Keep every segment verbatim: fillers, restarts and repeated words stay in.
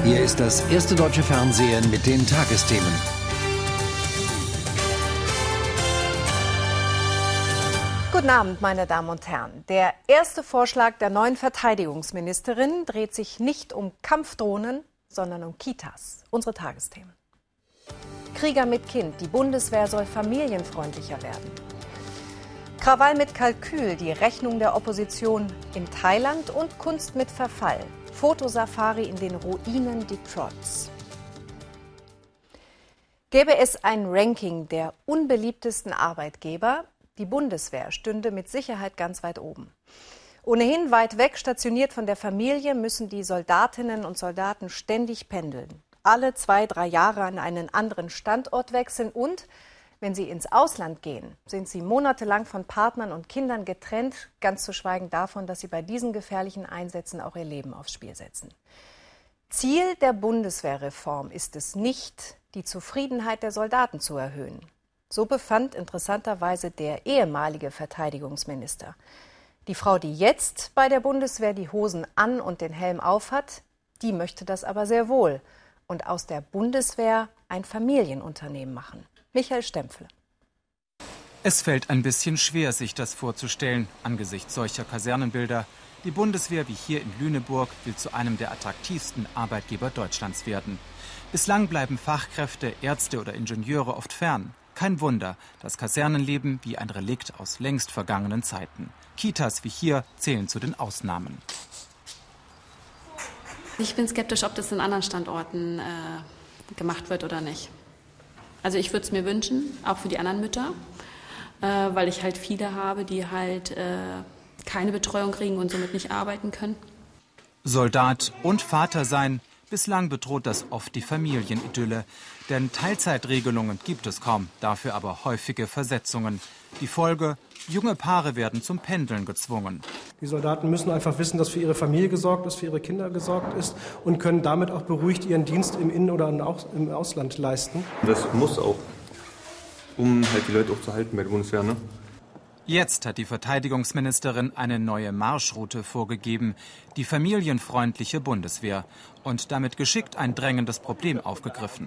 Hier ist das erste deutsche Fernsehen mit den Tagesthemen. Guten Abend, meine Damen und Herren. Der erste Vorschlag der neuen Verteidigungsministerin dreht sich nicht um Kampfdrohnen, sondern um Kitas. Unsere Tagesthemen. Krieger mit Kind. Die Bundeswehr soll familienfreundlicher werden. Krawall mit Kalkül. Die Rechnung der Opposition in Thailand und Kunst mit Verfall. Fotosafari in den Ruinen Detroits. Gäbe es ein Ranking der unbeliebtesten Arbeitgeber, die Bundeswehr stünde mit Sicherheit ganz weit oben. Ohnehin weit weg stationiert von der Familie müssen die Soldatinnen und Soldaten ständig pendeln. Alle zwei, drei Jahre an einen anderen Standort wechseln und, wenn sie ins Ausland gehen, sind sie monatelang von Partnern und Kindern getrennt, ganz zu schweigen davon, dass sie bei diesen gefährlichen Einsätzen auch ihr Leben aufs Spiel setzen. Ziel der Bundeswehrreform ist es nicht, die Zufriedenheit der Soldaten zu erhöhen. So befand interessanterweise der ehemalige Verteidigungsminister. Die Frau, die jetzt bei der Bundeswehr die Hosen an und den Helm aufhat, die möchte das aber sehr wohl und aus der Bundeswehr ein Familienunternehmen machen. Michael Stempfle. Es fällt ein bisschen schwer, sich das vorzustellen, angesichts solcher Kasernenbilder. Die Bundeswehr, wie hier in Lüneburg, will zu einem der attraktivsten Arbeitgeber Deutschlands werden. Bislang bleiben Fachkräfte, Ärzte oder Ingenieure oft fern. Kein Wunder, das Kasernenleben wie ein Relikt aus längst vergangenen Zeiten. Kitas wie hier zählen zu den Ausnahmen. Ich bin skeptisch, ob das in anderen Standorten äh, gemacht wird oder nicht. Also ich würde es mir wünschen, auch für die anderen Mütter, äh, weil ich halt viele habe, die halt äh, keine Betreuung kriegen und somit nicht arbeiten können. Soldat und Vater sein, bislang bedroht das oft die Familienidylle. Denn Teilzeitregelungen gibt es kaum, dafür aber häufige Versetzungen. Die Folge: junge Paare werden zum Pendeln gezwungen. Die Soldaten müssen einfach wissen, dass für ihre Familie gesorgt ist, für ihre Kinder gesorgt ist und können damit auch beruhigt ihren Dienst im Innen- oder im Ausland leisten. Das muss auch, um halt die Leute auch zu halten bei der Bundeswehr, ne? Jetzt hat die Verteidigungsministerin eine neue Marschroute vorgegeben, die familienfreundliche Bundeswehr, und damit geschickt ein drängendes Problem aufgegriffen.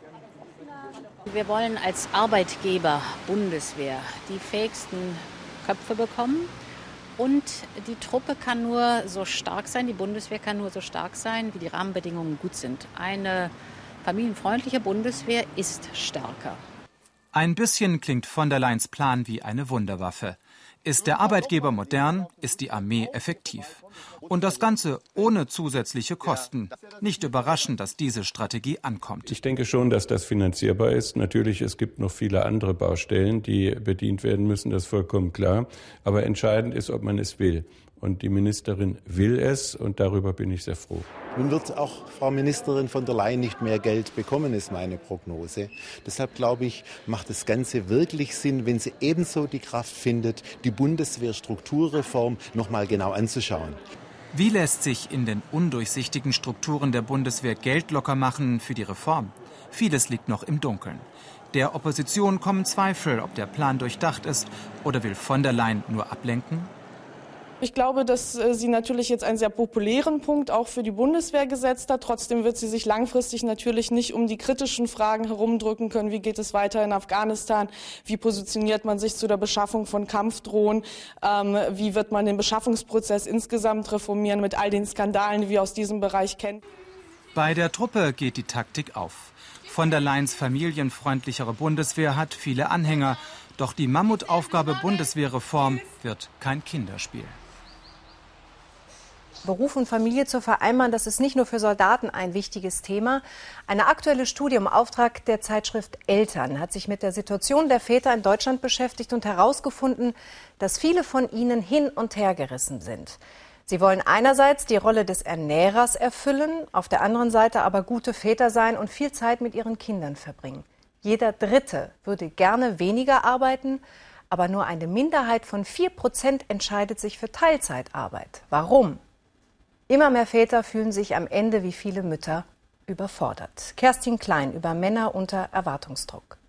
Wir wollen als Arbeitgeber Bundeswehr die fähigsten Köpfe bekommen. Und die Truppe kann nur so stark sein, die Bundeswehr kann nur so stark sein, wie die Rahmenbedingungen gut sind. Eine familienfreundliche Bundeswehr ist stärker. Ein bisschen klingt von der Leyens Plan wie eine Wunderwaffe. Ist der Arbeitgeber modern, ist die Armee effektiv. Und das Ganze ohne zusätzliche Kosten. Nicht überraschend, dass diese Strategie ankommt. Ich denke schon, dass das finanzierbar ist. Natürlich, es gibt noch viele andere Baustellen, die bedient werden müssen, das ist vollkommen klar. Aber entscheidend ist, ob man es will. Und die Ministerin will es, und darüber bin ich sehr froh. Nun wird auch Frau Ministerin von der Leyen nicht mehr Geld bekommen, ist meine Prognose. Deshalb glaube ich, macht das Ganze wirklich Sinn, wenn sie ebenso die Kraft findet, die Bundeswehrstrukturreform noch mal genau anzuschauen. Wie lässt sich in den undurchsichtigen Strukturen der Bundeswehr Geld locker machen für die Reform? Vieles liegt noch im Dunkeln. Der Opposition kommen Zweifel, ob der Plan durchdacht ist, oder will von der Leyen nur ablenken? Ich glaube, dass äh, sie natürlich jetzt einen sehr populären Punkt auch für die Bundeswehr gesetzt hat. Trotzdem wird sie sich langfristig natürlich nicht um die kritischen Fragen herumdrücken können. Wie geht es weiter in Afghanistan? Wie positioniert man sich zu der Beschaffung von Kampfdrohnen? Ähm, wie wird man den Beschaffungsprozess insgesamt reformieren mit all den Skandalen, die wir aus diesem Bereich kennen? Bei der Truppe geht die Taktik auf. Von der Leyens familienfreundlichere Bundeswehr hat viele Anhänger. Doch die Mammutaufgabe Bundeswehrreform wird kein Kinderspiel. Beruf und Familie zu vereinbaren, das ist nicht nur für Soldaten ein wichtiges Thema. Eine aktuelle Studie im Auftrag der Zeitschrift Eltern hat sich mit der Situation der Väter in Deutschland beschäftigt und herausgefunden, dass viele von ihnen hin und her gerissen sind. Sie wollen einerseits die Rolle des Ernährers erfüllen, auf der anderen Seite aber gute Väter sein und viel Zeit mit ihren Kindern verbringen. Jeder Dritte würde gerne weniger arbeiten, aber nur eine Minderheit von vier Prozent entscheidet sich für Teilzeitarbeit. Warum? Immer mehr Väter fühlen sich am Ende wie viele Mütter überfordert. Kerstin Klein über Männer unter Erwartungsdruck.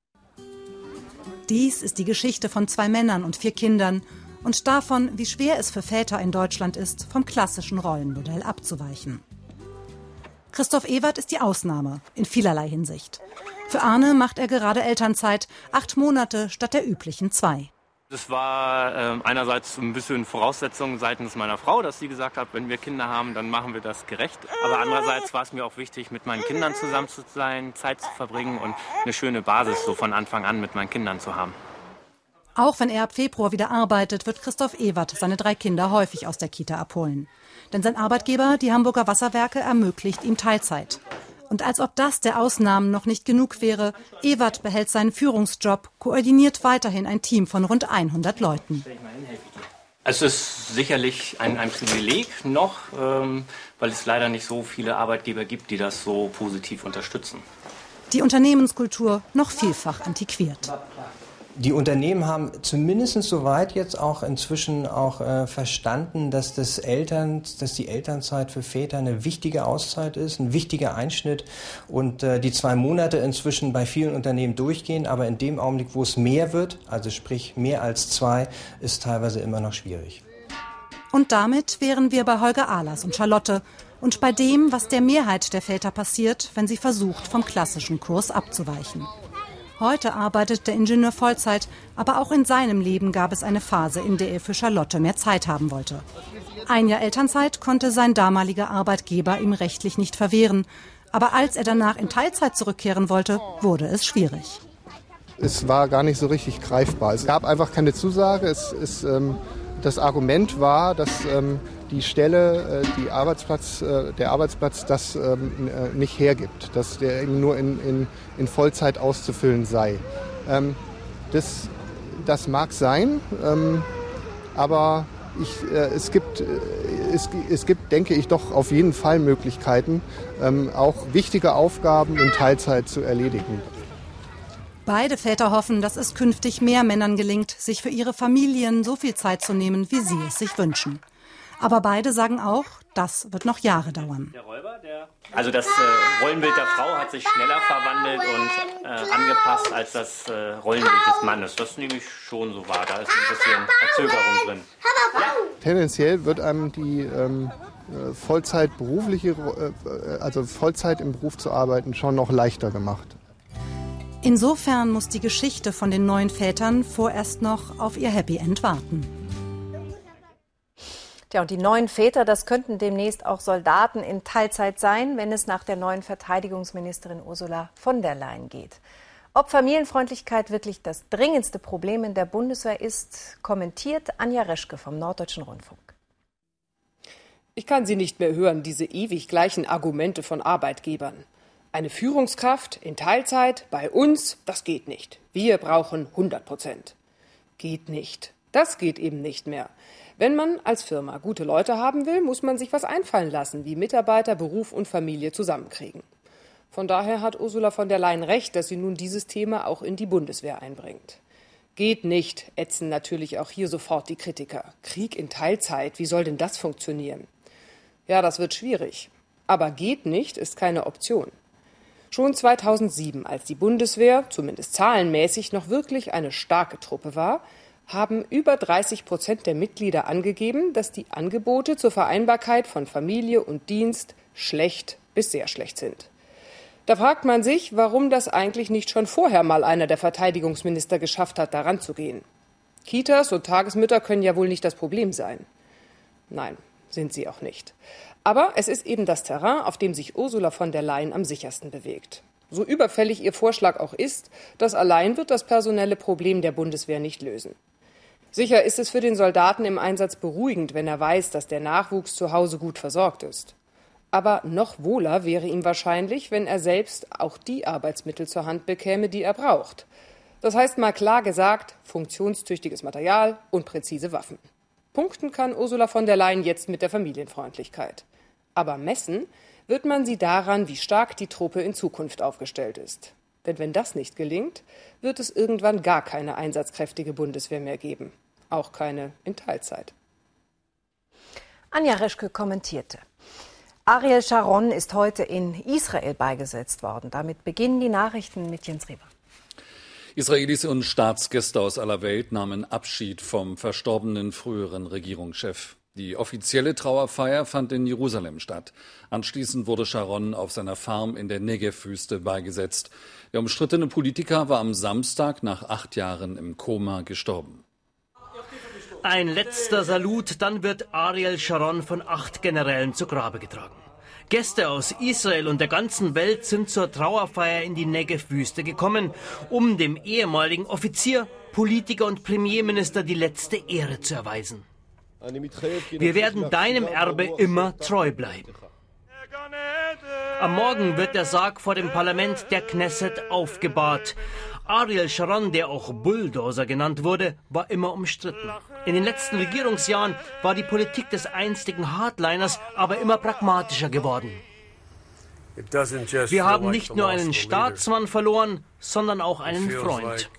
Dies ist die Geschichte von zwei Männern und vier Kindern und davon, wie schwer es für Väter in Deutschland ist, vom klassischen Rollenmodell abzuweichen. Christoph Ewert ist die Ausnahme, in vielerlei Hinsicht. Für Arne macht er gerade Elternzeit, acht Monate statt der üblichen zwei. Das war äh, einerseits ein bisschen Voraussetzung seitens meiner Frau, dass sie gesagt hat, wenn wir Kinder haben, dann machen wir das gerecht. Aber andererseits war es mir auch wichtig, mit meinen Kindern zusammen zu sein, Zeit zu verbringen und eine schöne Basis so von Anfang an mit meinen Kindern zu haben. Auch wenn er ab Februar wieder arbeitet, wird Christoph Ewert seine drei Kinder häufig aus der Kita abholen. Denn sein Arbeitgeber, die Hamburger Wasserwerke, ermöglicht ihm Teilzeit. Und als ob das der Ausnahmen noch nicht genug wäre, Ewert behält seinen Führungsjob, koordiniert weiterhin ein Team von rund hundert Leuten. Es ist sicherlich ein, ein Privileg noch, ähm, weil es leider nicht so viele Arbeitgeber gibt, die das so positiv unterstützen. Die Unternehmenskultur noch vielfach antiquiert. Die Unternehmen haben zumindest soweit jetzt auch inzwischen auch äh, verstanden, dass das Eltern, dass die Elternzeit für Väter eine wichtige Auszeit ist, ein wichtiger Einschnitt und äh, die zwei Monate inzwischen bei vielen Unternehmen durchgehen, aber in dem Augenblick, wo es mehr wird, also sprich mehr als zwei, ist teilweise immer noch schwierig. Und damit wären wir bei Holger Ahlers und Charlotte und bei dem, was der Mehrheit der Väter passiert, wenn sie versucht, vom klassischen Kurs abzuweichen. Heute arbeitet der Ingenieur Vollzeit, aber auch in seinem Leben gab es eine Phase, in der er für Charlotte mehr Zeit haben wollte. Ein Jahr Elternzeit konnte sein damaliger Arbeitgeber ihm rechtlich nicht verwehren. Aber als er danach in Teilzeit zurückkehren wollte, wurde es schwierig. Es war gar nicht so richtig greifbar. Es gab einfach keine Zusage. Es, es, ähm, das Argument war, dass ähm, die Stelle, äh, die Arbeitsplatz, äh, der Arbeitsplatz das ähm, äh, nicht hergibt, dass der eben nur in, in, in Vollzeit auszufüllen sei. Ähm, das, das mag sein, ähm, aber ich, äh, es, gibt, äh, es, es gibt, denke ich, doch auf jeden Fall Möglichkeiten, ähm, auch wichtige Aufgaben in Teilzeit zu erledigen. Beide Väter hoffen, dass es künftig mehr Männern gelingt, sich für ihre Familien so viel Zeit zu nehmen, wie sie es sich wünschen. Aber beide sagen auch, das wird noch Jahre dauern. Also das äh, Rollenbild der Frau hat sich schneller verwandelt und äh, angepasst als das äh, Rollenbild des Mannes. Das nehme ich schon so wahr. Da ist ein bisschen Verzögerung drin. Ja. Tendenziell wird einem die ähm, Vollzeit berufliche, äh, also Vollzeit im Beruf zu arbeiten, schon noch leichter gemacht. Insofern muss die Geschichte von den neuen Vätern vorerst noch auf ihr Happy End warten. Tja, und die neuen Väter, das könnten demnächst auch Soldaten in Teilzeit sein, wenn es nach der neuen Verteidigungsministerin Ursula von der Leyen geht. Ob Familienfreundlichkeit wirklich das dringendste Problem in der Bundeswehr ist, kommentiert Anja Reschke vom Norddeutschen Rundfunk. Ich kann sie nicht mehr hören, diese ewig gleichen Argumente von Arbeitgebern. Eine Führungskraft in Teilzeit bei uns, das geht nicht. Wir brauchen hundert Prozent. Geht nicht. Das geht eben nicht mehr. Wenn man als Firma gute Leute haben will, muss man sich was einfallen lassen, wie Mitarbeiter, Beruf und Familie zusammenkriegen. Von daher hat Ursula von der Leyen recht, dass sie nun dieses Thema auch in die Bundeswehr einbringt. Geht nicht, ätzen natürlich auch hier sofort die Kritiker. Krieg in Teilzeit, wie soll denn das funktionieren? Ja, das wird schwierig. Aber geht nicht ist keine Option. Schon zweitausendsieben, als die Bundeswehr, zumindest zahlenmäßig, noch wirklich eine starke Truppe war, haben über dreißig Prozent der Mitglieder angegeben, dass die Angebote zur Vereinbarkeit von Familie und Dienst schlecht bis sehr schlecht sind. Da fragt man sich, warum das eigentlich nicht schon vorher mal einer der Verteidigungsminister geschafft hat, daran zu gehen. Kitas und Tagesmütter können ja wohl nicht das Problem sein. Nein, sind sie auch nicht. Aber es ist eben das Terrain, auf dem sich Ursula von der Leyen am sichersten bewegt. So überfällig ihr Vorschlag auch ist, das allein wird das personelle Problem der Bundeswehr nicht lösen. Sicher ist es für den Soldaten im Einsatz beruhigend, wenn er weiß, dass der Nachwuchs zu Hause gut versorgt ist. Aber noch wohler wäre ihm wahrscheinlich, wenn er selbst auch die Arbeitsmittel zur Hand bekäme, die er braucht. Das heißt mal klar gesagt, funktionstüchtiges Material und präzise Waffen. Punkten kann Ursula von der Leyen jetzt mit der Familienfreundlichkeit. Aber messen wird man sie daran, wie stark die Truppe in Zukunft aufgestellt ist. Denn wenn das nicht gelingt, wird es irgendwann gar keine einsatzkräftige Bundeswehr mehr geben. Auch keine in Teilzeit. Anja Reschke kommentierte. Ariel Sharon ist heute in Israel beigesetzt worden. Damit beginnen die Nachrichten mit Jens Reber. Israelis und Staatsgäste aus aller Welt nahmen Abschied vom verstorbenen früheren Regierungschef. Die offizielle Trauerfeier fand in Jerusalem statt. Anschließend wurde Sharon auf seiner Farm in der Negev-Wüste beigesetzt. Der umstrittene Politiker war am Samstag nach acht Jahren im Koma gestorben. Ein letzter Salut, dann wird Ariel Sharon von acht Generälen zu Grabe getragen. Gäste aus Israel und der ganzen Welt sind zur Trauerfeier in die Negev-Wüste gekommen, um dem ehemaligen Offizier, Politiker und Premierminister die letzte Ehre zu erweisen. Wir werden deinem Erbe immer treu bleiben. Am Morgen wird der Sarg vor dem Parlament der Knesset aufgebahrt. Ariel Sharon, der auch Bulldozer genannt wurde, war immer umstritten. In den letzten Regierungsjahren war die Politik des einstigen Hardliners aber immer pragmatischer geworden. Wir haben nicht nur einen Staatsmann verloren, sondern auch einen Freund.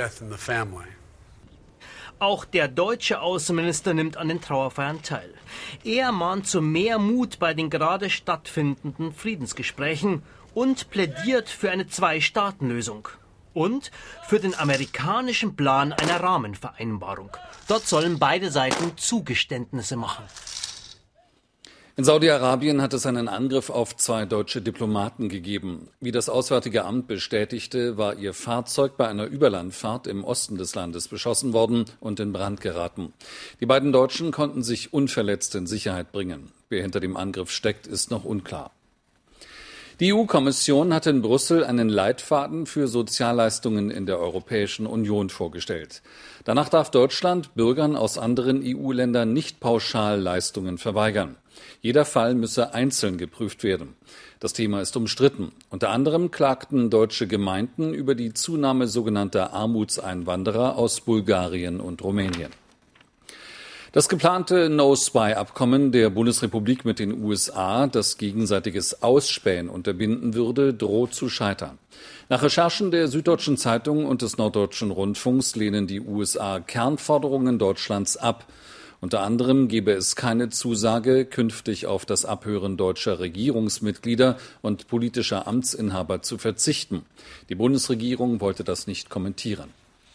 Auch der deutsche Außenminister nimmt an den Trauerfeiern teil. Er mahnt zu mehr Mut bei den gerade stattfindenden Friedensgesprächen und plädiert für eine Zwei-Staaten-Lösung. Und für den amerikanischen Plan einer Rahmenvereinbarung. Dort sollen beide Seiten Zugeständnisse machen. In Saudi-Arabien hat es einen Angriff auf zwei deutsche Diplomaten gegeben. Wie das Auswärtige Amt bestätigte, war ihr Fahrzeug bei einer Überlandfahrt im Osten des Landes beschossen worden und in Brand geraten. Die beiden Deutschen konnten sich unverletzt in Sicherheit bringen. Wer hinter dem Angriff steckt, ist noch unklar. Die E U-Kommission hat in Brüssel einen Leitfaden für Sozialleistungen in der Europäischen Union vorgestellt. Danach darf Deutschland Bürgern aus anderen E U-Ländern nicht pauschal Leistungen verweigern. Jeder Fall müsse einzeln geprüft werden. Das Thema ist umstritten. Unter anderem klagten deutsche Gemeinden über die Zunahme sogenannter Armutseinwanderer aus Bulgarien und Rumänien. Das geplante No-Spy-Abkommen der Bundesrepublik mit den U S A, das gegenseitiges Ausspähen unterbinden würde, droht zu scheitern. Nach Recherchen der Süddeutschen Zeitung und des Norddeutschen Rundfunks lehnen die U S A Kernforderungen Deutschlands ab. Unter anderem gebe es keine Zusage, künftig auf das Abhören deutscher Regierungsmitglieder und politischer Amtsinhaber zu verzichten. Die Bundesregierung wollte das nicht kommentieren.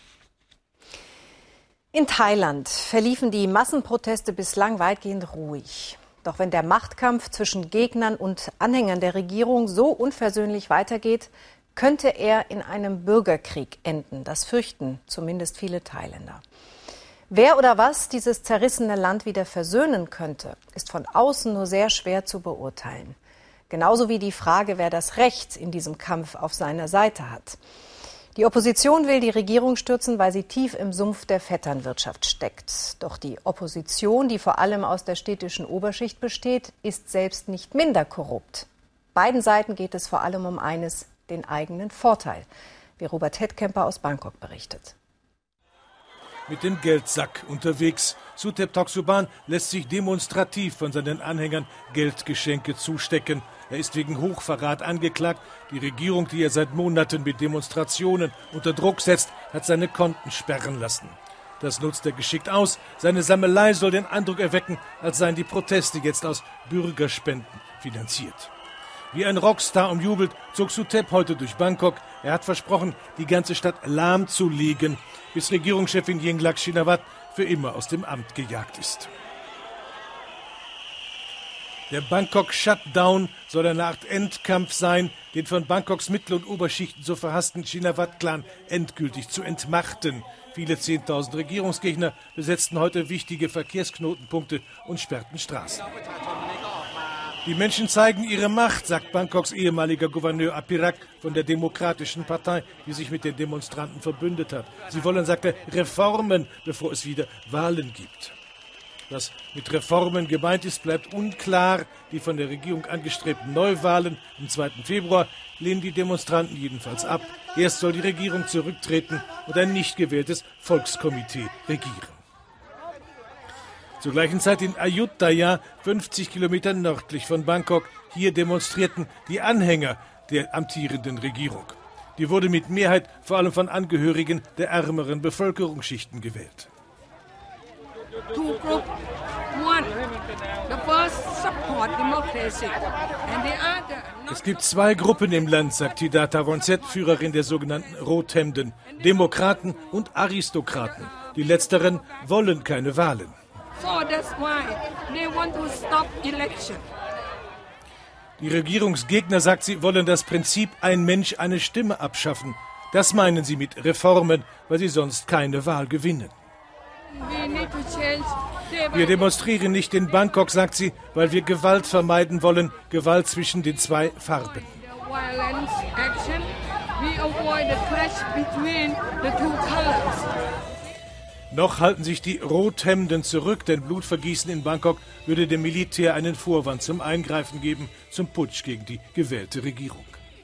In Thailand verliefen die Massenproteste bislang weitgehend ruhig. Doch wenn der Machtkampf zwischen Gegnern und Anhängern der Regierung so unversöhnlich weitergeht, könnte er in einem Bürgerkrieg enden. Das fürchten zumindest viele Thailänder. Wer oder was dieses zerrissene Land wieder versöhnen könnte, ist von außen nur sehr schwer zu beurteilen. Genauso wie die Frage, wer das Recht in diesem Kampf auf seiner Seite hat. Die Opposition will die Regierung stürzen, weil sie tief im Sumpf der Vetternwirtschaft steckt. Doch die Opposition, die vor allem aus der städtischen Oberschicht besteht, ist selbst nicht minder korrupt. Beiden Seiten geht es vor allem um eines, den eigenen Vorteil, wie Robert Hettkemper aus Bangkok berichtet. Mit dem Geldsack unterwegs. Suthep Thaugsuban lässt sich demonstrativ von seinen Anhängern Geldgeschenke zustecken. Er ist wegen Hochverrat angeklagt. Die Regierung, die er seit Monaten mit Demonstrationen unter Druck setzt, hat seine Konten sperren lassen. Das nutzt er geschickt aus. Seine Sammelei soll den Eindruck erwecken, als seien die Proteste jetzt aus Bürgerspenden finanziert. Wie ein Rockstar umjubelt, zog Suthep heute durch Bangkok. Er hat versprochen, die ganze Stadt lahmzulegen, bis Regierungschefin Yingluck Shinawatra für immer aus dem Amt gejagt ist. Der Bangkok-Shutdown soll eine Art Endkampf sein, den von Bangkoks Mittel- und Oberschichten so verhassten Shinawatra-Clan endgültig zu entmachten. Viele Zehntausend Regierungsgegner besetzten heute wichtige Verkehrsknotenpunkte und sperrten Straßen. Die Menschen zeigen ihre Macht, sagt Bangkoks ehemaliger Gouverneur Apirak von der Demokratischen Partei, die sich mit den Demonstranten verbündet hat. Sie wollen, sagt er, Reformen, bevor es wieder Wahlen gibt. Was mit Reformen gemeint ist, bleibt unklar. Die von der Regierung angestrebten Neuwahlen am zweiten Februar lehnen die Demonstranten jedenfalls ab. Erst soll die Regierung zurücktreten und ein nicht gewähltes Volkskomitee regieren. Zur gleichen Zeit in Ayutthaya, fünfzig Kilometer nördlich von Bangkok. Hier demonstrierten die Anhänger der amtierenden Regierung. Die wurde mit Mehrheit vor allem von Angehörigen der ärmeren Bevölkerungsschichten gewählt. Two groups. One, the first support democracy, and the other. Es gibt zwei Gruppen im Land, sagt Hidata Wonset, Führerin der sogenannten Rothemden, Demokraten und Aristokraten. Die letzteren wollen keine Wahlen. So that's why they want to stop election. Die Regierungsgegner, sagt sie, wollen das Prinzip ein Mensch, eine Stimme abschaffen. Das meinen sie mit Reformen, weil sie sonst keine Wahl gewinnen. Wir demonstrieren nicht in Bangkok, sagt sie, weil wir Gewalt vermeiden wollen, Gewalt zwischen den zwei Farben. Noch halten sich die Rothemden zurück, denn Blutvergießen in Bangkok würde dem Militär einen Vorwand zum Eingreifen geben, zum Putsch gegen die gewählte Regierung.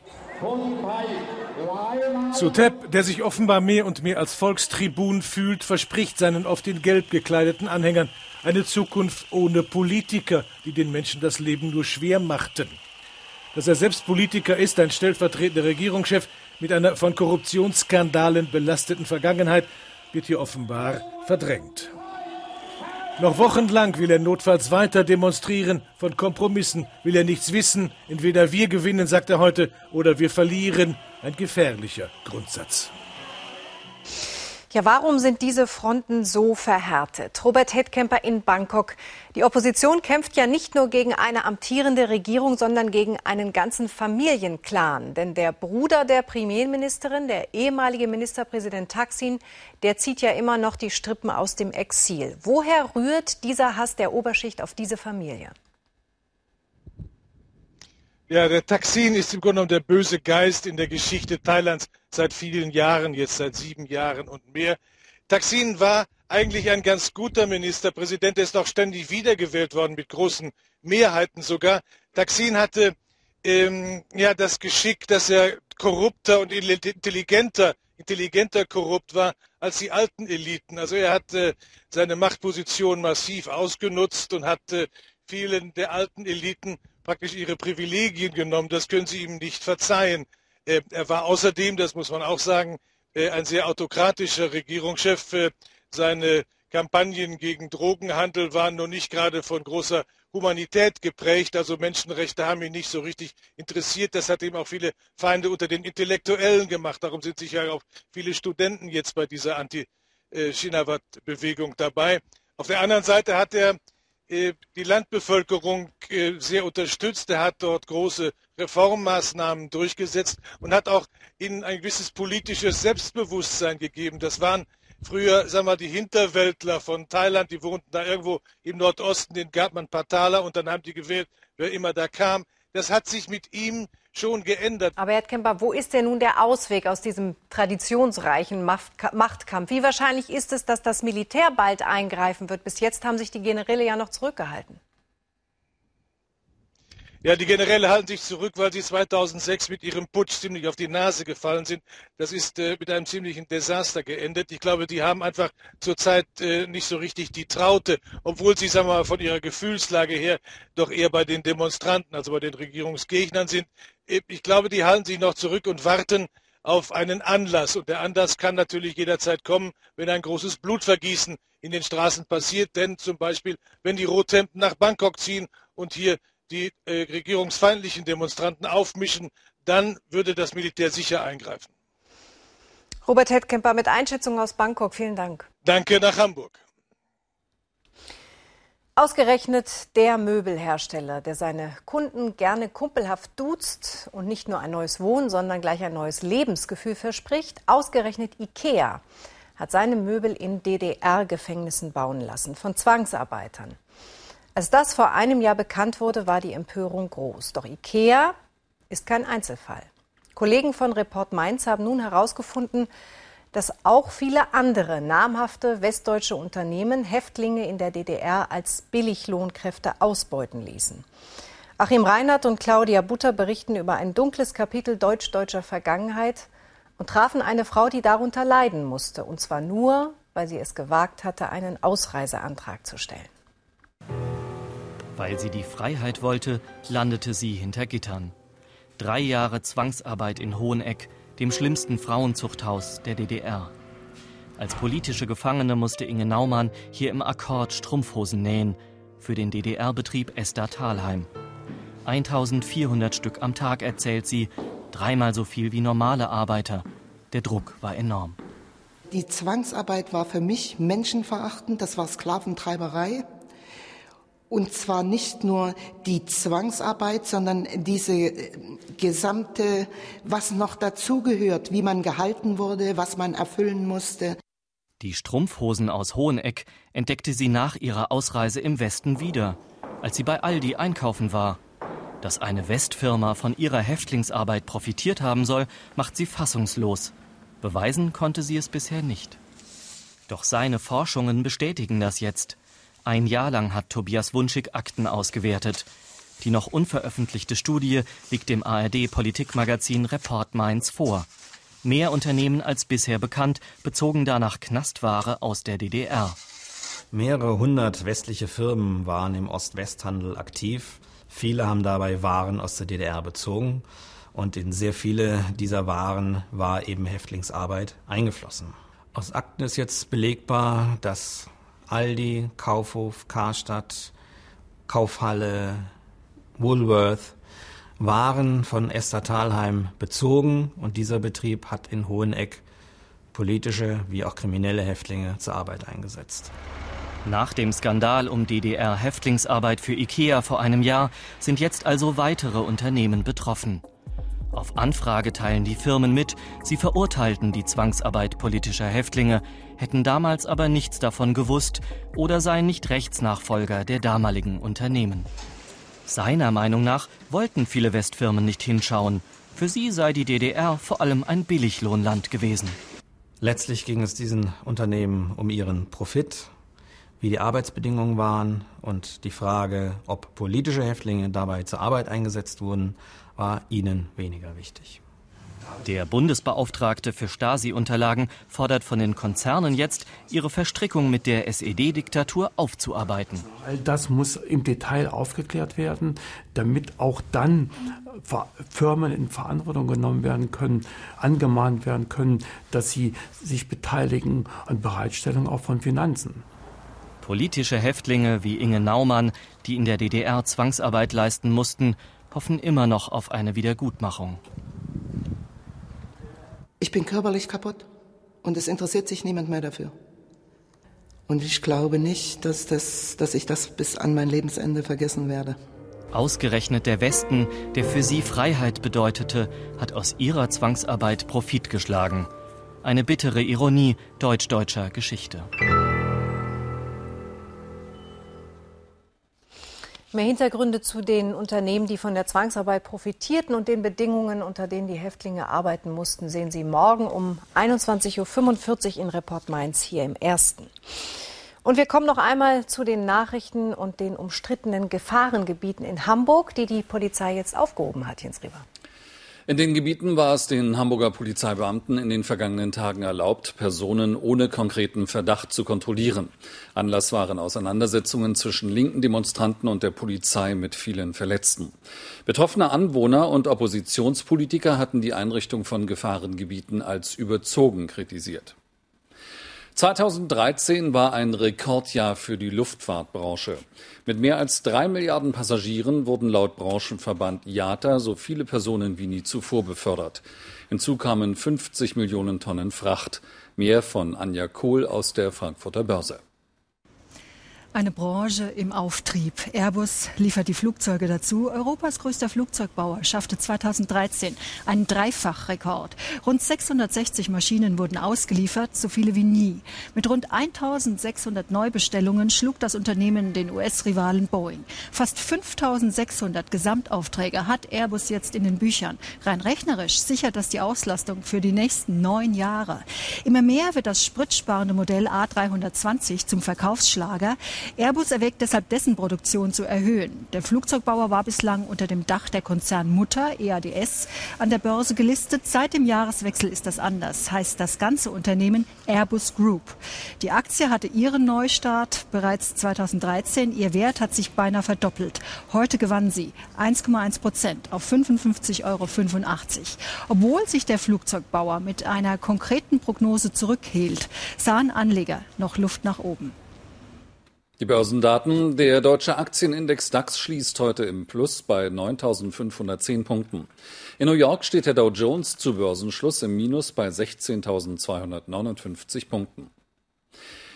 Suthep, der sich offenbar mehr und mehr als Volkstribun fühlt, verspricht seinen oft in Gelb gekleideten Anhängern eine Zukunft ohne Politiker, die den Menschen das Leben nur schwer machten. Dass er selbst Politiker ist, ein stellvertretender Regierungschef mit einer von Korruptionsskandalen belasteten Vergangenheit, wird hier offenbar verdrängt. Noch wochenlang will er notfalls weiter demonstrieren. Von Kompromissen will er nichts wissen. Entweder wir gewinnen, sagt er heute, oder wir verlieren. Ein gefährlicher Grundsatz. Ja, warum sind diese Fronten so verhärtet? Robert Hetkemper in Bangkok. Die Opposition kämpft ja nicht nur gegen eine amtierende Regierung, sondern gegen einen ganzen Familienclan. Denn der Bruder der Premierministerin, der ehemalige Ministerpräsident Thaksin, der zieht ja immer noch die Strippen aus dem Exil. Woher rührt dieser Hass der Oberschicht auf diese Familie? Ja, der Thaksin ist im Grunde genommen der böse Geist in der Geschichte Thailands seit vielen Jahren, jetzt seit sieben Jahren und mehr. Thaksin war eigentlich ein ganz guter Ministerpräsident, der ist auch ständig wiedergewählt worden, mit großen Mehrheiten sogar. Thaksin hatte ähm, ja das Geschick, dass er korrupter und intelligenter, intelligenter korrupt war als die alten Eliten. Also er hat äh, seine Machtposition massiv ausgenutzt und hat äh, vielen der alten Eliten praktisch ihre Privilegien genommen. Das können sie ihm nicht verzeihen. Äh, er war außerdem, das muss man auch sagen, äh, ein sehr autokratischer Regierungschef. Äh, seine Kampagnen gegen Drogenhandel waren noch nicht gerade von großer Humanität geprägt. Also Menschenrechte haben ihn nicht so richtig interessiert. Das hat ihm auch viele Feinde unter den Intellektuellen gemacht. Darum sind sicher auch viele Studenten jetzt bei dieser Anti-Shinawatra-Bewegung dabei. Auf der anderen Seite hat er die Landbevölkerung sehr unterstützt. Er hat dort große Reformmaßnahmen durchgesetzt und hat auch ihnen ein gewisses politisches Selbstbewusstsein gegeben. Das waren früher, sagen wir mal, die Hinterwäldler von Thailand, die wohnten da irgendwo im Nordosten, denen gab man ein paar Taler und dann haben die gewählt, wer immer da kam. Das hat sich mit ihm schon geändert. Aber Herr Kemper, wo ist denn nun der Ausweg aus diesem traditionsreichen Machtkampf? Wie wahrscheinlich ist es, dass das Militär bald eingreifen wird? Bis jetzt haben sich die Generäle ja noch zurückgehalten. Ja, die Generäle halten sich zurück, weil sie zweitausendsechs mit ihrem Putsch ziemlich auf die Nase gefallen sind. Das ist äh, mit einem ziemlichen Desaster geendet. Ich glaube, die haben einfach zurzeit äh, nicht so richtig die Traute, obwohl sie, sagen wir mal, von ihrer Gefühlslage her doch eher bei den Demonstranten, also bei den Regierungsgegnern sind. Ich glaube, die halten sich noch zurück und warten auf einen Anlass. Und der Anlass kann natürlich jederzeit kommen, wenn ein großes Blutvergießen in den Straßen passiert. Denn zum Beispiel, wenn die Rothemden nach Bangkok ziehen und hier die äh, regierungsfeindlichen Demonstranten aufmischen, dann würde das Militär sicher eingreifen. Robert Hetkemper mit Einschätzung aus Bangkok. Vielen Dank. Danke nach Hamburg. Ausgerechnet der Möbelhersteller, der seine Kunden gerne kumpelhaft duzt und nicht nur ein neues Wohnen, sondern gleich ein neues Lebensgefühl verspricht, ausgerechnet IKEA hat seine Möbel in D D R-Gefängnissen bauen lassen von Zwangsarbeitern. Als das vor einem Jahr bekannt wurde, war die Empörung groß. Doch IKEA ist kein Einzelfall. Kollegen von Report Mainz haben nun herausgefunden, dass auch viele andere namhafte westdeutsche Unternehmen Häftlinge in der D D R als Billiglohnkräfte ausbeuten ließen. Achim Reinhardt und Claudia Butter berichten über ein dunkles Kapitel deutsch-deutscher Vergangenheit und trafen eine Frau, die darunter leiden musste. Und zwar nur, weil sie es gewagt hatte, einen Ausreiseantrag zu stellen. Weil sie die Freiheit wollte, landete sie hinter Gittern. Drei Jahre Zwangsarbeit in Hoheneck, dem schlimmsten Frauenzuchthaus der D D R. Als politische Gefangene musste Inge Naumann hier im Akkord Strumpfhosen nähen, für den D D R-Betrieb Esther Thalheim. eintausendvierhundert Stück am Tag, erzählt sie, dreimal so viel wie normale Arbeiter. Der Druck war enorm. Die Zwangsarbeit war für mich menschenverachtend, das war Sklaventreiberei. Und zwar nicht nur die Zwangsarbeit, sondern diese gesamte, was noch dazugehört, wie man gehalten wurde, was man erfüllen musste. Die Strumpfhosen aus Hoheneck entdeckte sie nach ihrer Ausreise im Westen wieder, als sie bei Aldi einkaufen war. Dass eine Westfirma von ihrer Häftlingsarbeit profitiert haben soll, macht sie fassungslos. Beweisen konnte sie es bisher nicht. Doch seine Forschungen bestätigen das jetzt. Ein Jahr lang hat Tobias Wunschig Akten ausgewertet. Die noch unveröffentlichte Studie liegt dem A R D-Politikmagazin Report Mainz vor. Mehr Unternehmen als bisher bekannt bezogen danach Knastware aus der D D R. Mehrere hundert westliche Firmen waren im Ost-West-Handel aktiv. Viele haben dabei Waren aus der D D R bezogen. Und in sehr viele dieser Waren war eben Häftlingsarbeit eingeflossen. Aus Akten ist jetzt belegbar, dass Aldi, Kaufhof, Karstadt, Kaufhalle, Woolworth Waren von Esther Thalheim bezogen und dieser Betrieb hat in Hoheneck politische wie auch kriminelle Häftlinge zur Arbeit eingesetzt. Nach dem Skandal um D D R-Häftlingsarbeit für IKEA vor einem Jahr sind jetzt also weitere Unternehmen betroffen. Auf Anfrage teilen die Firmen mit, sie verurteilten die Zwangsarbeit politischer Häftlinge, hätten damals aber nichts davon gewusst oder seien nicht Rechtsnachfolger der damaligen Unternehmen. Seiner Meinung nach wollten viele Westfirmen nicht hinschauen. Für sie sei die D D R vor allem ein Billiglohnland gewesen. Letztlich ging es diesen Unternehmen um ihren Profit, wie die Arbeitsbedingungen waren und die Frage, ob politische Häftlinge dabei zur Arbeit eingesetzt wurden, war ihnen weniger wichtig. Der Bundesbeauftragte für Stasi-Unterlagen fordert von den Konzernen jetzt, ihre Verstrickung mit der S E D-Diktatur aufzuarbeiten. All das muss im Detail aufgeklärt werden, damit auch dann Firmen in Verantwortung genommen werden können, angemahnt werden können, dass sie sich beteiligen an Bereitstellung auch von Finanzen. Politische Häftlinge wie Inge Naumann, die in der D D R Zwangsarbeit leisten mussten, hoffen immer noch auf eine Wiedergutmachung. Ich bin körperlich kaputt und es interessiert sich niemand mehr dafür. Und ich glaube nicht, dass, das, dass ich das bis an mein Lebensende vergessen werde. Ausgerechnet der Westen, der für sie Freiheit bedeutete, hat aus ihrer Zwangsarbeit Profit geschlagen. Eine bittere Ironie deutsch-deutscher Geschichte. Mehr Hintergründe zu den Unternehmen, die von der Zwangsarbeit profitierten und den Bedingungen, unter denen die Häftlinge arbeiten mussten, sehen Sie morgen um einundzwanzig Uhr fünfundvierzig in Report Mainz hier im Ersten. Und wir kommen noch einmal zu den Nachrichten und den umstrittenen Gefahrengebieten in Hamburg, die die Polizei jetzt aufgehoben hat, Jens Rieber. In den Gebieten war es den Hamburger Polizeibeamten in den vergangenen Tagen erlaubt, Personen ohne konkreten Verdacht zu kontrollieren. Anlass waren Auseinandersetzungen zwischen linken Demonstranten und der Polizei mit vielen Verletzten. Betroffene Anwohner und Oppositionspolitiker hatten die Einrichtung von Gefahrengebieten als überzogen kritisiert. zweitausenddreizehn war ein Rekordjahr für die Luftfahrtbranche. Mit mehr als drei Milliarden Passagieren wurden laut Branchenverband I A T A so viele Personen wie nie zuvor befördert. Hinzu kamen fünfzig Millionen Tonnen Fracht. Mehr von Anja Kohl aus der Frankfurter Börse. Eine Branche im Auftrieb. Airbus liefert die Flugzeuge dazu. Europas größter Flugzeugbauer schaffte zweitausenddreizehn einen Dreifachrekord. Rund sechshundertsechzig Maschinen wurden ausgeliefert, so viele wie nie. Mit rund eintausendsechshundert Neubestellungen schlug das Unternehmen den U S-Rivalen Boeing. Fast fünftausendsechshundert Gesamtaufträge hat Airbus jetzt in den Büchern. Rein rechnerisch sichert das die Auslastung für die nächsten neun Jahre. Immer mehr wird das spritsparende Modell A dreihundertzwanzig zum Verkaufsschlager. Airbus erwägt deshalb, dessen Produktion zu erhöhen. Der Flugzeugbauer war bislang unter dem Dach der Konzernmutter E A D S an der Börse gelistet. Seit dem Jahreswechsel ist das anders, heißt das ganze Unternehmen Airbus Group. Die Aktie hatte ihren Neustart bereits zweitausenddreizehn. Ihr Wert hat sich beinahe verdoppelt. Heute gewann sie eins Komma eins Prozent auf fünfundfünfzig Euro fünfundachtzig. Obwohl sich der Flugzeugbauer mit einer konkreten Prognose zurückhielt, sahen Anleger noch Luft nach oben. Die Börsendaten. Der deutsche Aktienindex DAX schließt heute im Plus bei neuntausendfünfhundertzehn Punkten. In New York steht der Dow Jones zu Börsenschluss im Minus bei sechzehntausendzweihundertneunundfünfzig Punkten.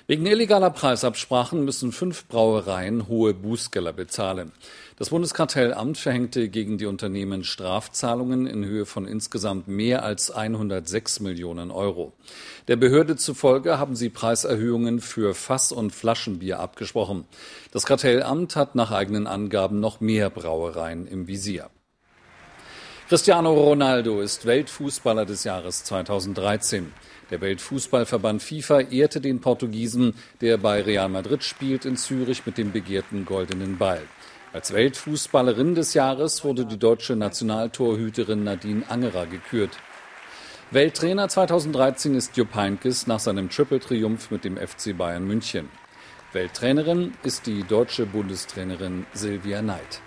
Wegen illegaler Preisabsprachen müssen fünf Brauereien hohe Bußgelder bezahlen. Das Bundeskartellamt verhängte gegen die Unternehmen Strafzahlungen in Höhe von insgesamt mehr als hundertsechs Millionen Euro. Der Behörde zufolge haben sie Preiserhöhungen für Fass- und Flaschenbier abgesprochen. Das Kartellamt hat nach eigenen Angaben noch mehr Brauereien im Visier. Cristiano Ronaldo ist Weltfußballer des Jahres zweitausenddreizehn. Der Weltfußballverband FIFA ehrte den Portugiesen, der bei Real Madrid spielt, in Zürich mit dem begehrten goldenen Ball. Als Weltfußballerin des Jahres wurde die deutsche Nationaltorhüterin Nadine Angerer gekürt. Welttrainer zweitausenddreizehn ist Jupp Heynckes nach seinem Triple-Triumph mit dem F C Bayern München. Welttrainerin ist die deutsche Bundestrainerin Silvia Neid.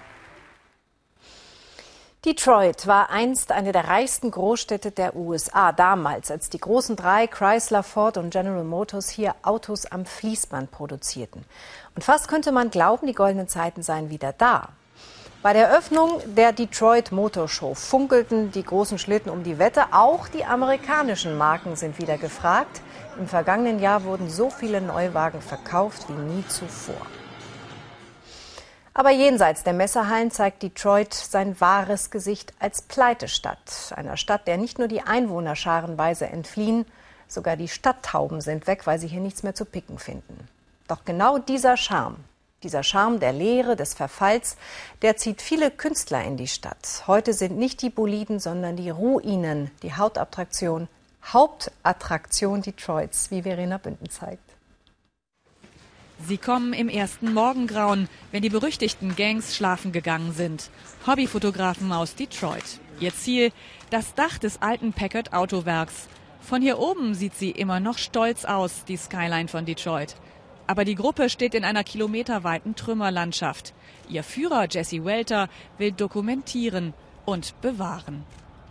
Detroit war einst eine der reichsten Großstädte der U S A, damals, als die großen drei, Chrysler, Ford und General Motors, hier Autos am Fließband produzierten. Und fast könnte man glauben, die goldenen Zeiten seien wieder da. Bei der Eröffnung der Detroit Motor Show funkelten die großen Schlitten um die Wette. Auch die amerikanischen Marken sind wieder gefragt. Im vergangenen Jahr wurden so viele Neuwagen verkauft wie nie zuvor. Aber jenseits der Messehallen zeigt Detroit sein wahres Gesicht als Pleitestadt. Einer Stadt, der nicht nur die Einwohner scharenweise entfliehen, sogar die Stadttauben sind weg, weil sie hier nichts mehr zu picken finden. Doch genau dieser Charme, dieser Charme der Leere, des Verfalls, der zieht viele Künstler in die Stadt. Heute sind nicht die Boliden, sondern die Ruinen, die Hauptattraktion, Hauptattraktion Detroits, wie Verena Bünden zeigt. Sie kommen im ersten Morgengrauen, wenn die berüchtigten Gangs schlafen gegangen sind. Hobbyfotografen aus Detroit. Ihr Ziel, das Dach des alten Packard-Autowerks. Von hier oben sieht sie immer noch stolz aus, die Skyline von Detroit. Aber die Gruppe steht in einer kilometerweiten Trümmerlandschaft. Ihr Führer, Jesse Welter, will dokumentieren und bewahren.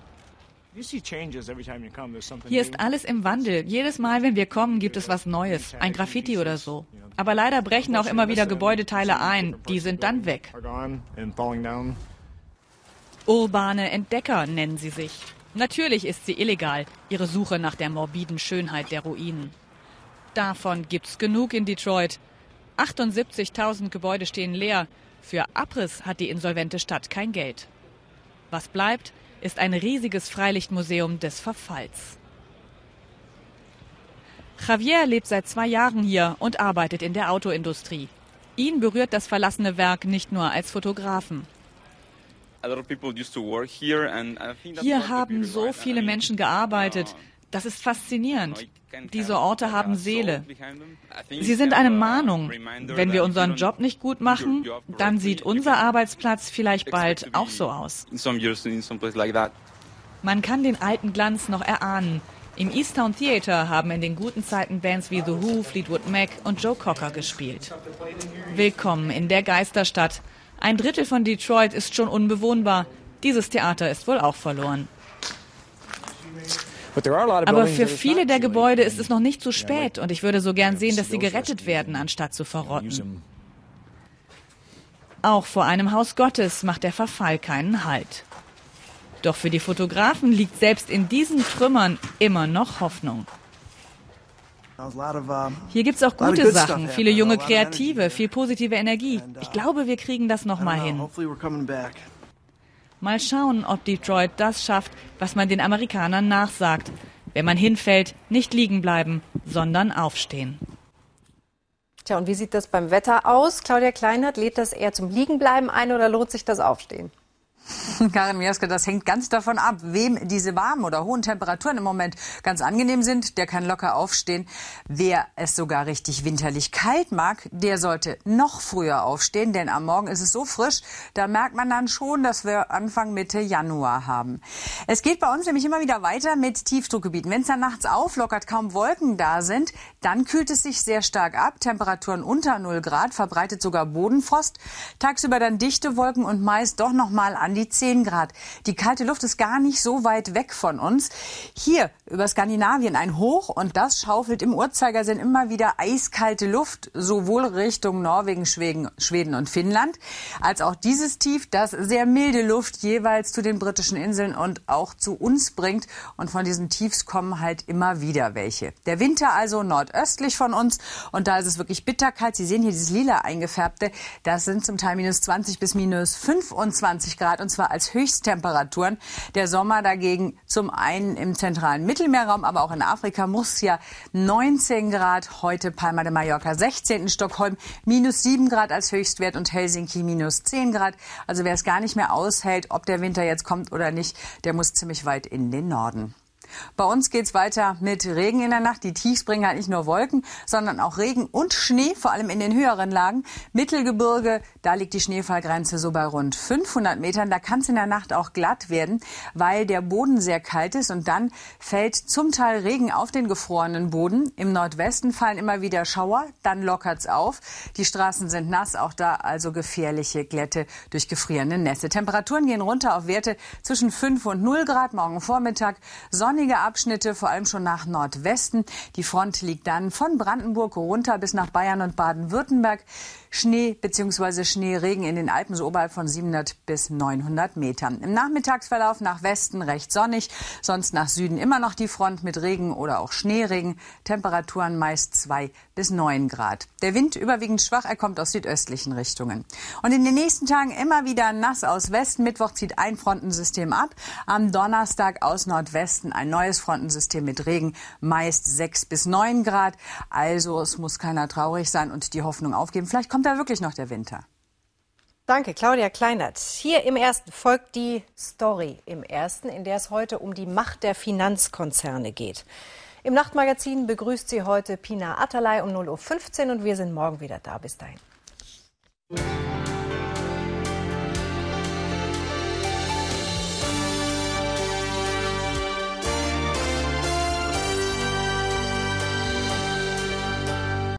Hier ist alles im Wandel. Jedes Mal, wenn wir kommen, gibt es was Neues, ein Graffiti oder so. Aber leider brechen auch immer wieder Gebäudeteile ein. Die sind dann weg. Urbane Entdecker nennen sie sich. Natürlich ist sie illegal, ihre Suche nach der morbiden Schönheit der Ruinen. Davon gibt's genug in Detroit. achtundsiebzigtausend Gebäude stehen leer. Für Abriss hat die insolvente Stadt kein Geld. Was bleibt, ist ein riesiges Freilichtmuseum des Verfalls. Javier lebt seit zwei Jahren hier und arbeitet in der Autoindustrie. Ihn berührt das verlassene Werk nicht nur als Fotografen. Hier haben so viele Menschen gearbeitet. Das ist faszinierend. Diese Orte haben Seele. Sie sind eine Mahnung. Wenn wir unseren Job nicht gut machen, dann sieht unser Arbeitsplatz vielleicht bald auch so aus. Man kann den alten Glanz noch erahnen. Im East Town Theater haben in den guten Zeiten Bands wie The Who, Fleetwood Mac und Joe Cocker gespielt. Willkommen in der Geisterstadt. Ein Drittel von Detroit ist schon unbewohnbar. Dieses Theater ist wohl auch verloren. Aber für viele der Gebäude ist es noch nicht zu spät und ich würde so gern sehen, dass sie gerettet werden, anstatt zu verrotten. Auch vor einem Haus Gottes macht der Verfall keinen Halt. Doch für die Fotografen liegt selbst in diesen Trümmern immer noch Hoffnung. Hier gibt es auch gute Sachen, viele junge Kreative, viel positive Energie. Ich glaube, wir kriegen das noch mal hin. Mal schauen, ob Detroit das schafft, was man den Amerikanern nachsagt. Wenn man hinfällt, nicht liegen bleiben, sondern aufstehen. Tja, und wie sieht das beim Wetter aus? Claudia Kleinert, lädt das eher zum Liegenbleiben ein oder lohnt sich das Aufstehen? Karin Mierske, das hängt ganz davon ab, wem diese warmen oder hohen Temperaturen im Moment ganz angenehm sind, der kann locker aufstehen. Wer es sogar richtig winterlich kalt mag, der sollte noch früher aufstehen, denn am Morgen ist es so frisch, da merkt man dann schon, dass wir Anfang Mitte Januar haben. Es geht bei uns nämlich immer wieder weiter mit Tiefdruckgebieten. Wenn es dann nachts auflockert, kaum Wolken da sind, dann kühlt es sich sehr stark ab. Temperaturen unter null Grad, verbreitet sogar Bodenfrost. Tagsüber dann dichte Wolken und meist doch noch mal an an die zehn Grad. Die kalte Luft ist gar nicht so weit weg von uns. Hier über Skandinavien ein Hoch und das schaufelt im Uhrzeigersinn immer wieder eiskalte Luft, sowohl Richtung Norwegen, Schweden, Schweden und Finnland, als auch dieses Tief, das sehr milde Luft jeweils zu den britischen Inseln und auch zu uns bringt. Und von diesen Tiefs kommen halt immer wieder welche. Der Winter also nordöstlich von uns und da ist es wirklich bitterkalt. Sie sehen hier dieses lila eingefärbte, das sind zum Teil minus zwanzig bis minus fünfundzwanzig Grad und zwar als Höchsttemperaturen. Der Sommer dagegen zum einen im zentralen Mittelmeerraum, aber auch in Afrika muss ja neunzehn Grad, heute Palma de Mallorca sechzehn, in Stockholm minus sieben Grad als Höchstwert und Helsinki minus zehn Grad. Also wer es gar nicht mehr aushält, ob der Winter jetzt kommt oder nicht, der muss ziemlich weit in den Norden. Bei uns geht's weiter mit Regen in der Nacht. Die Tiefs bringen halt nicht nur Wolken, sondern auch Regen und Schnee, vor allem in den höheren Lagen. Mittelgebirge, da liegt die Schneefallgrenze so bei rund fünfhundert Metern. Da kann es in der Nacht auch glatt werden, weil der Boden sehr kalt ist. Und dann fällt zum Teil Regen auf den gefrorenen Boden. Im Nordwesten fallen immer wieder Schauer, dann lockert's auf. Die Straßen sind nass, auch da also gefährliche Glätte durch gefrierende Nässe. Temperaturen gehen runter auf Werte zwischen fünf und null Grad morgen Vormittag. Sonne Abschnitte, vor allem schon nach Nordwesten. Die Front liegt dann von Brandenburg runter bis nach Bayern und Baden-Württemberg. Schnee bzw. Schneeregen in den Alpen so oberhalb von siebenhundert bis neunhundert Metern. Im Nachmittagsverlauf nach Westen recht sonnig, sonst nach Süden immer noch die Front mit Regen oder auch Schneeregen. Temperaturen meist zwei bis neun Grad. Der Wind überwiegend schwach, er kommt aus südöstlichen Richtungen. Und in den nächsten Tagen immer wieder nass aus Westen. Mittwoch zieht ein Frontensystem ab. Am Donnerstag aus Nordwesten ein neues Frontensystem mit Regen, meist sechs bis neun Grad. Also es muss keiner traurig sein und die Hoffnung aufgeben. Vielleicht kommt da wirklich noch der Winter. Danke, Claudia Kleinert. Hier im Ersten folgt die Story im Ersten, in der es heute um die Macht der Finanzkonzerne geht. Im Nachtmagazin begrüßt sie heute Pina Atalay um null Uhr fünfzehn und wir sind morgen wieder da. Bis dahin.